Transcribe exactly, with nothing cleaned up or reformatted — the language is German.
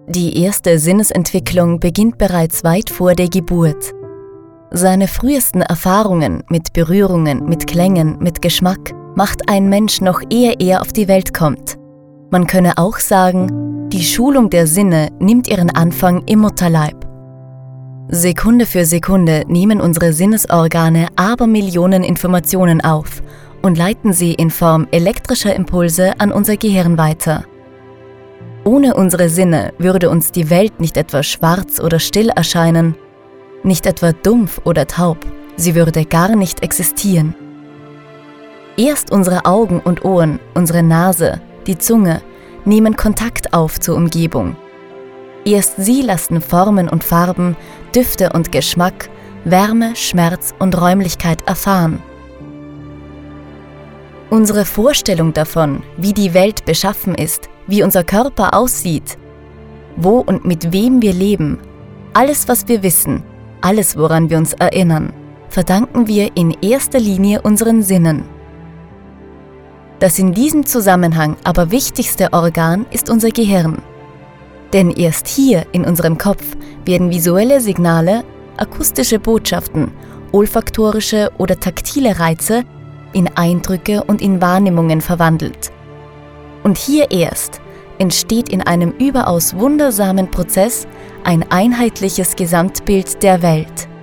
Die erste Sinnesentwicklung beginnt bereits weit vor der Geburt. Seine frühesten Erfahrungen mit Berührungen, mit Klängen, mit Geschmack macht ein Mensch noch ehe er auf die Welt kommt. Man könne auch sagen, die Schulung der Sinne nimmt ihren Anfang im Mutterleib. Sekunde für Sekunde nehmen unsere Sinnesorgane Abermillionen Informationen auf und leiten sie in Form elektrischer Impulse an unser Gehirn weiter. Ohne unsere Sinne würde uns die Welt nicht etwa schwarz oder still erscheinen, nicht etwa dumpf oder taub, sie würde gar nicht existieren. Erst unsere Augen und Ohren, unsere Nase, die Zunge nehmen Kontakt auf zur Umgebung. Erst sie lassen Formen und Farben, Düfte und Geschmack, Wärme, Schmerz und Räumlichkeit erfahren. Unsere Vorstellung davon, wie die Welt beschaffen ist, wie unser Körper aussieht, wo und mit wem wir leben, alles, was wir wissen, alles, woran wir uns erinnern, verdanken wir in erster Linie unseren Sinnen. Das in diesem Zusammenhang aber wichtigste Organ ist unser Gehirn. Denn erst hier in unserem Kopf werden visuelle Signale, akustische Botschaften, olfaktorische oder taktile Reize in Eindrücke und in Wahrnehmungen verwandelt. Und hier erst entsteht in einem überaus wundersamen Prozess ein einheitliches Gesamtbild der Welt.